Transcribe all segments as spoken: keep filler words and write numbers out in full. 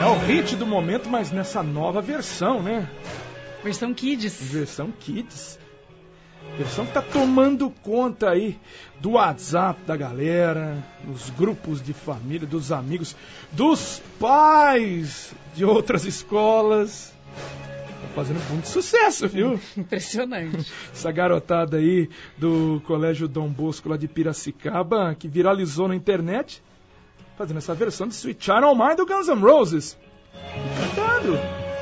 o hit do momento, mas nessa nova versão, né? Versão Kids. Versão Kids. Versão que tá tomando conta aí do WhatsApp da galera, dos grupos de família, dos amigos, dos pais de outras escolas. Tá fazendo muito sucesso, viu? Impressionante. Essa garotada aí do Colégio Dom Bosco lá de Piracicaba, que viralizou na internet, fazendo essa versão de Sweet Child O' Mine do Guns N' Roses. Cantando.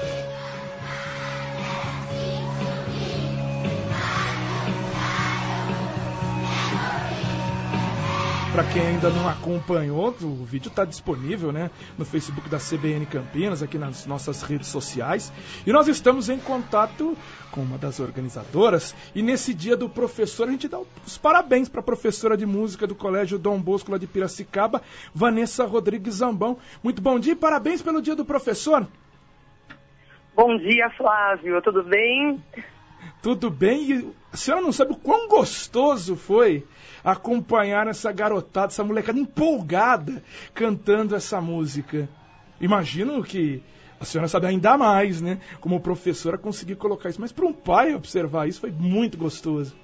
Para quem ainda não acompanhou, o vídeo está disponível, né, no Facebook da C B N Campinas, aqui nas nossas redes sociais. E nós estamos em contato com uma das organizadoras. E nesse dia do professor, a gente dá os parabéns para a professora de música do Colégio Dom Bosco lá de Piracicaba, Vanessa Rodrigues Zambão. Muito bom dia e parabéns pelo dia do professor. Bom dia, Flávio. Tudo bem? Tudo bem. E a senhora não sabe o quão gostoso foi acompanhar essa garotada, essa molecada empolgada cantando essa música. Imagino que a senhora sabe ainda mais, né? Como professora conseguir colocar isso. Mas para um pai observar isso foi muito gostoso.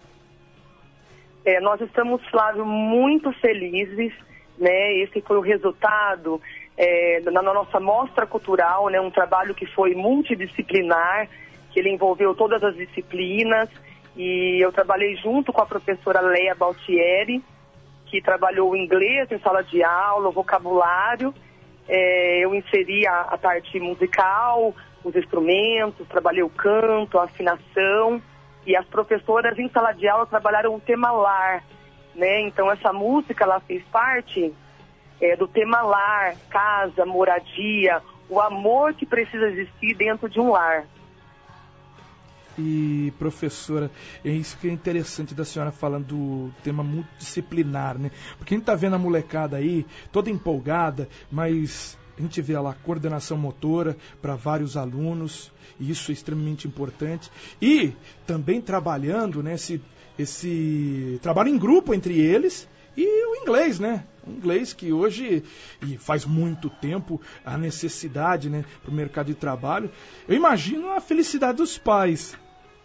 É, nós estamos, Flávio, muito felizes, né? Esse foi o resultado é, na nossa mostra cultural, né? Um trabalho que foi multidisciplinar, que ele envolveu todas as disciplinas. E eu trabalhei junto com a professora Leia Baltieri, que trabalhou o inglês em sala de aula, o vocabulário. É, eu inseri a, a parte musical, os instrumentos, trabalhei o canto, a afinação. E as professoras em sala de aula trabalharam o tema lar, né? Então essa música ela fez parte é, do tema lar, casa, moradia, o amor que precisa existir dentro de um lar. E, professora, é isso que é interessante da senhora falando do tema multidisciplinar, né? Porque a gente tá vendo a molecada aí, toda empolgada, mas a gente vê lá a coordenação motora para vários alunos, e isso é extremamente importante. E também trabalhando, né, esse, esse trabalho em grupo entre eles e o inglês, né? O inglês que hoje, e faz muito tempo, a necessidade, né, para o mercado de trabalho. Eu imagino a felicidade dos pais.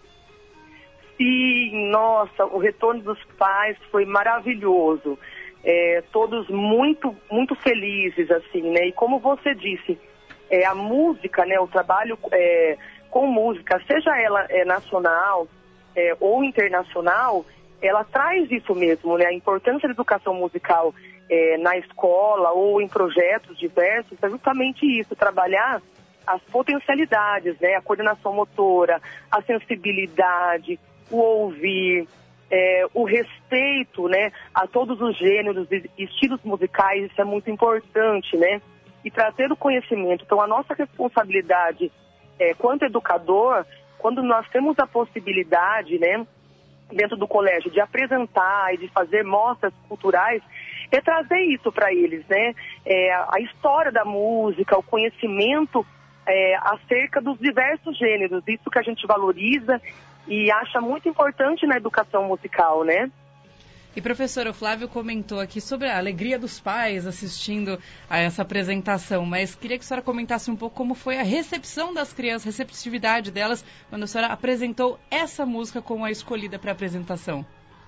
Sim, nossa, o retorno dos pais foi maravilhoso. É, todos muito, muito felizes, assim, né? E como você disse, é, a música, né, o trabalho é, com música, seja ela é, nacional é, ou internacional, ela traz isso mesmo, né? A importância da educação musical é, na escola ou em projetos diversos é justamente isso, trabalhar as potencialidades, né? A coordenação motora, a sensibilidade, o ouvir, é, o respeito, né, a todos os gêneros e estilos musicais, isso é muito importante, né? E trazer o conhecimento. Então, a nossa responsabilidade é, quanto educador, quando nós temos a possibilidade, né, dentro do colégio, de apresentar e de fazer mostras culturais, é trazer isso para eles, né? É, a história da música, o conhecimento é, acerca dos diversos gêneros, isso que a gente valoriza e acha muito importante na educação musical, né? E, professora, o Flávio comentou aqui sobre a alegria dos pais assistindo a essa apresentação, mas queria que a senhora comentasse um pouco como foi a recepção das crianças, a receptividade delas, quando a senhora apresentou essa música como a escolhida para a apresentação.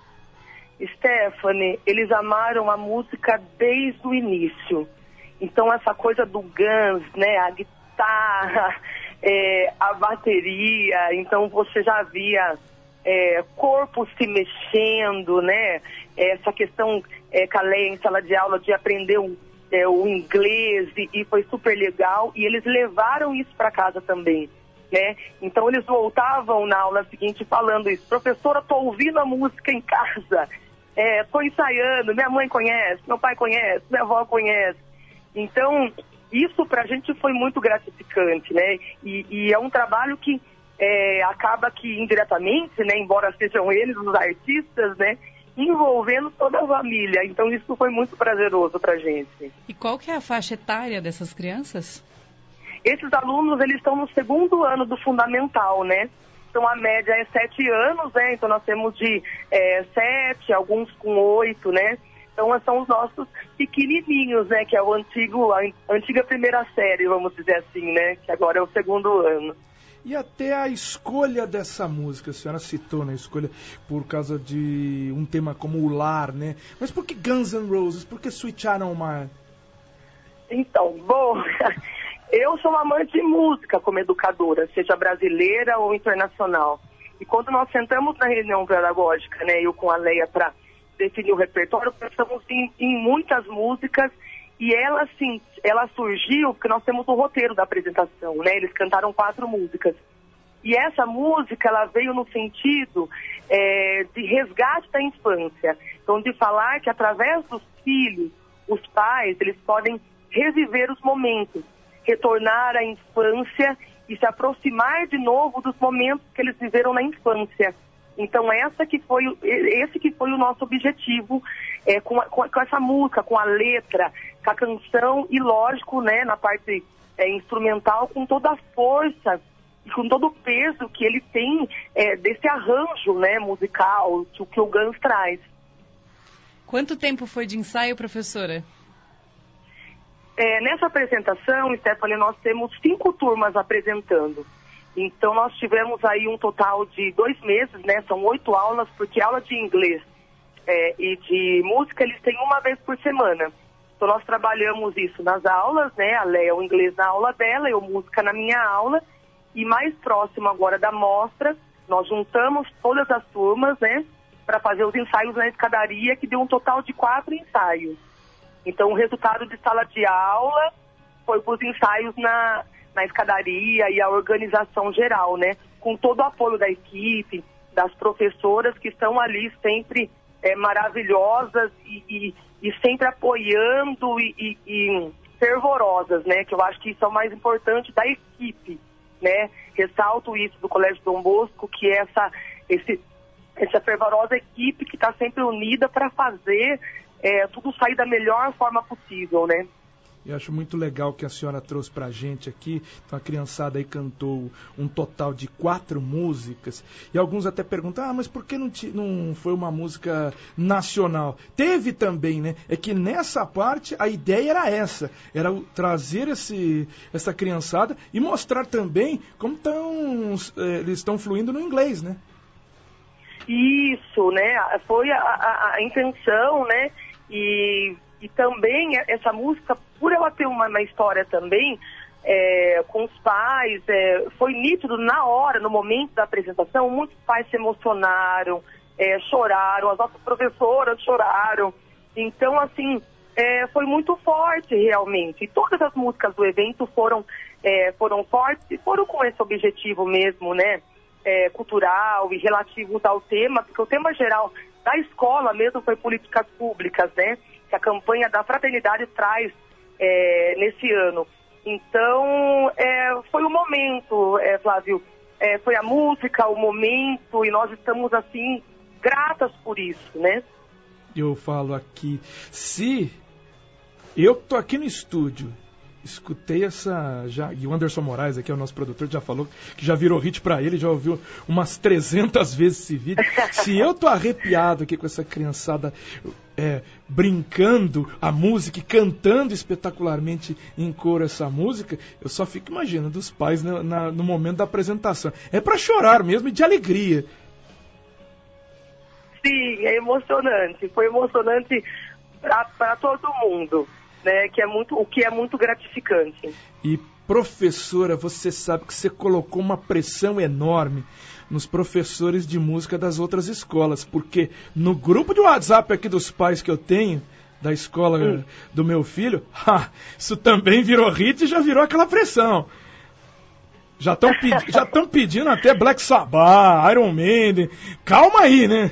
Stephanie, eles amaram a música desde o início. Então, essa coisa do Guns, né, a guitarra, é, a bateria, então você já via é, corpo se mexendo, né? Essa questão é, com a Leia em sala de aula de aprender o, é, o inglês e, e foi super legal e eles levaram isso para casa também, né? Então eles voltavam na aula seguinte falando isso: professora, tô ouvindo a música em casa, é, tô ensaiando, minha mãe conhece, meu pai conhece, minha avó conhece. Então isso para a gente foi muito gratificante, né? E, e é um trabalho que é, acaba que indiretamente, né, embora sejam eles os artistas, né, envolvendo toda a família. Então isso foi muito prazeroso para a gente. E qual que é a faixa etária dessas crianças? Esses alunos, eles estão no segundo ano do fundamental, né? Então a média é sete anos, né? Então nós temos de é, sete, alguns com oito, né? Então são os nossos pequenininhos, né? Que é o antigo, a antiga primeira série, vamos dizer assim, né? Que agora é o segundo ano. E até a escolha dessa música, a senhora citou, né? A escolha por causa de um tema como o lar, né? Mas por que Guns N' Roses? Por que Sweet Child O' Mine? Então, bom, eu sou uma amante de música como educadora, seja brasileira ou internacional. E quando nós sentamos na reunião pedagógica, né? Eu com a Leia para definir o repertório, pensamos em, em muitas músicas. E ela, assim, ela surgiu porque nós temos o roteiro da apresentação, né? Eles cantaram quatro músicas. E essa música, ela veio no sentido é, de resgate da infância. Então, de falar que através dos filhos, os pais, eles podem reviver os momentos, retornar à infância e se aproximar de novo dos momentos que eles viveram na infância. Então, essa que foi, esse que foi o nosso objetivo é, com, a, com, essa música, com a letra, com a canção e, lógico, né, na parte é, instrumental, com toda a força e com todo o peso que ele tem é, desse arranjo, né, musical que, que o Guns traz. Quanto tempo foi de ensaio, professora? É, nessa apresentação, Stephanie, nós temos cinco turmas apresentando. Então, nós tivemos aí um total de dois meses, né? São oito aulas, porque aula de inglês é, e de música eles têm uma vez por semana. Então, nós trabalhamos isso nas aulas, né? A Leia, o inglês na aula dela, eu música na minha aula. E mais próximo agora da mostra, nós juntamos todas as turmas, né? Para fazer os ensaios na escadaria, que deu um total de quatro ensaios. Então, o resultado de sala de aula foi para os ensaios na... na escadaria e a organização geral, né? Com todo o apoio da equipe, das professoras que estão ali sempre é, maravilhosas e, e, e sempre apoiando e, e, e fervorosas, né? Que eu acho que isso é o mais importante da equipe, né? Ressalto isso do Colégio Dom Bosco, que é essa, esse, essa fervorosa equipe que está sempre unida para fazer é, tudo sair da melhor forma possível, né? Eu acho muito legal que a senhora trouxe pra gente aqui. Então a criançada aí cantou um total de quatro músicas. E alguns até perguntam, ah, mas por que não, te, não foi uma música nacional? Teve também, né? É que nessa parte a ideia era essa. Era trazer esse, essa criançada e mostrar também como tão, eh, eles estão fluindo no inglês, né? Isso, né? Foi a, a, a intenção, né? E... E também essa música, por ela ter uma, uma história também é, com os pais, é, foi nítido na hora, no momento da apresentação, muitos pais se emocionaram, é, choraram, as nossas professoras choraram. Então, assim, é, foi muito forte realmente. E todas as músicas do evento foram, é, foram fortes e foram com esse objetivo mesmo, né? É, cultural e relativos ao tema, porque o tema geral da escola mesmo foi políticas públicas, né? Que a campanha da fraternidade traz é, nesse ano. Então, é, foi o momento, é, Flávio, é, foi a música, o momento, e nós estamos, assim, gratas por isso, né? Eu falo aqui, se eu tô aqui no estúdio, escutei essa, já, e o Anderson Moraes aqui, é o nosso produtor, já falou que já virou hit pra ele, já ouviu umas trezentas vezes esse vídeo. Se eu tô arrepiado aqui com essa criançada é, brincando a música e cantando espetacularmente em coro essa música, eu só fico imaginando os pais na, na, no momento da apresentação. É pra chorar mesmo e de alegria. Sim, é emocionante. Foi emocionante para todo mundo, né? Que é muito, o que é muito gratificante. E, professora, você sabe que você colocou uma pressão enorme nos professores de música das outras escolas, porque no grupo de WhatsApp aqui dos pais que eu tenho, da escola hum. do meu filho, ha, isso também virou hit e já virou aquela pressão. Já estão pedi- já estão pedindo até Black Sabbath, Iron Maiden. Calma aí, né?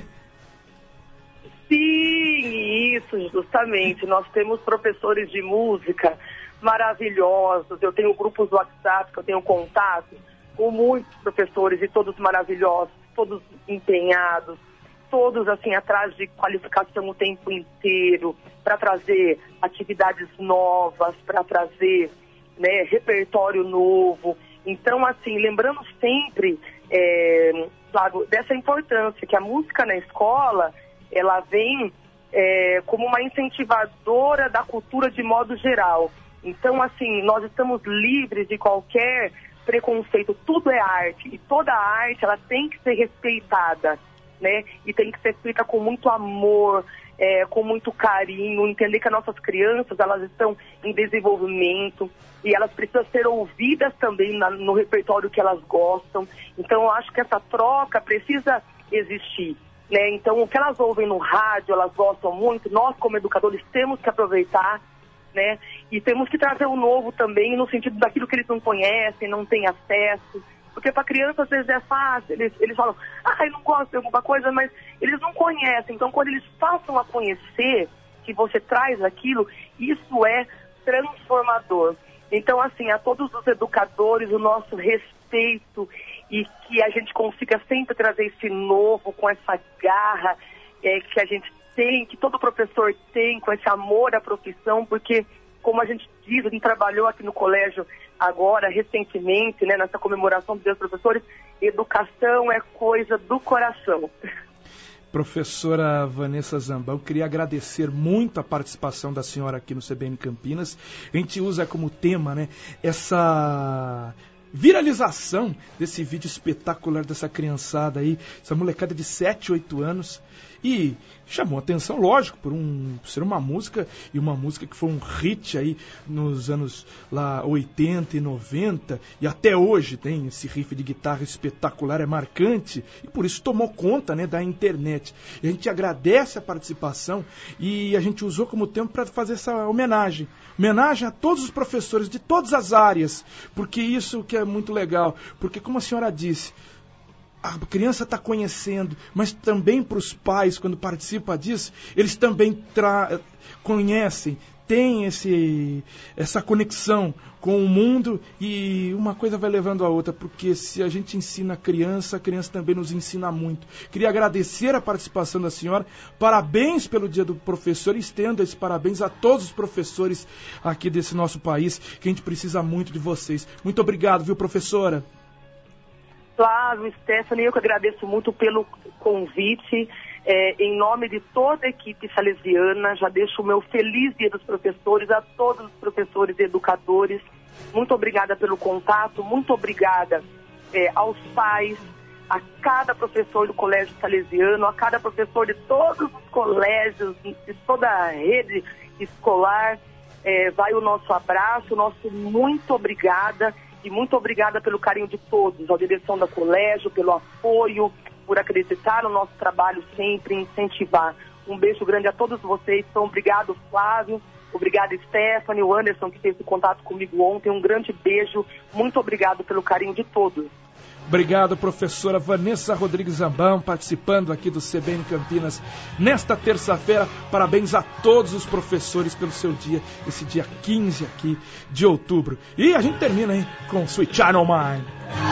Sim, isso, justamente. Nós temos professores de música maravilhosos. Eu tenho grupos do WhatsApp que eu tenho contato com muitos professores e todos maravilhosos, todos empenhados, todos assim atrás de qualificação o tempo inteiro, para trazer atividades novas, para trazer, né, repertório novo. Então, assim, lembrando sempre, é, Flávio, dessa importância que a música na escola, ela vem é, como uma incentivadora da cultura de modo geral. Então, assim, nós estamos livres de qualquer preconceito, tudo é arte, e toda arte, ela tem que ser respeitada, né? E tem que ser feita com muito amor, é, com muito carinho, entender que as nossas crianças, elas estão em desenvolvimento e elas precisam ser ouvidas também na, no repertório que elas gostam. Então, eu acho que essa troca precisa existir, né? Então, o que elas ouvem no rádio, elas gostam muito, nós como educadores temos que aproveitar, né? E temos que trazer o novo também, no sentido daquilo que eles não conhecem, não têm acesso. Porque para criança às vezes é fácil, eles, eles falam, ah, eu não gosto de alguma coisa, mas eles não conhecem. Então, quando eles passam a conhecer que você traz aquilo, isso é transformador. Então, assim, a todos os educadores, o nosso respeito e que a gente consiga sempre trazer esse novo com essa garra é, que a gente tem, que todo professor tem, com esse amor à profissão, porque, como a gente diz, a gente trabalhou aqui no colégio agora, recentemente, né, nessa comemoração dos professores, educação é coisa do coração. Professora Vanessa Zambão, eu queria agradecer muito a participação da senhora aqui no C B N Campinas. A gente usa como tema, né, essa viralização desse vídeo espetacular dessa criançada aí, essa molecada de sete, oito anos. E chamou atenção, lógico, por, um, por ser uma música, e uma música que foi um hit aí nos anos lá oitenta e noventa, e até hoje tem esse riff de guitarra espetacular, é marcante, e por isso tomou conta, né, da internet. E a gente agradece a participação, e a gente usou como tempo para fazer essa homenagem. Homenagem a todos os professores de todas as áreas, porque isso que é muito legal, porque como a senhora disse, a criança está conhecendo, mas também para os pais, quando participa disso, eles também tra- conhecem, têm esse, essa conexão com o mundo e uma coisa vai levando a outra, porque se a gente ensina a criança, a criança também nos ensina muito. Queria agradecer a participação da senhora, parabéns pelo Dia do Professor e estendo esses parabéns a todos os professores aqui desse nosso país, que a gente precisa muito de vocês. Muito obrigado, viu, professora? Flávio, Stephanie, eu que agradeço muito pelo convite. É, em nome de toda a equipe salesiana, já deixo o meu feliz Dia dos Professores a todos os professores e educadores. Muito obrigada pelo contato, muito obrigada é, aos pais, a cada professor do Colégio Salesiano, a cada professor de todos os colégios, de toda a rede escolar. É, vai o nosso abraço, o nosso muito obrigada. E muito obrigada pelo carinho de todos, à direção do colégio, pelo apoio, por acreditar no nosso trabalho sempre, incentivar. Um beijo grande a todos vocês. Então, obrigado, Flávio. Obrigado, Stephanie, o Anderson, que fez o contato comigo ontem. Um grande beijo. Muito obrigado pelo carinho de todos. Obrigado, professora Vanessa Rodrigues Zambão, participando aqui do C B N Campinas nesta terça-feira. Parabéns a todos os professores pelo seu dia, esse dia quinze aqui de outubro. E a gente termina, hein, com Sweet Child O' Mine.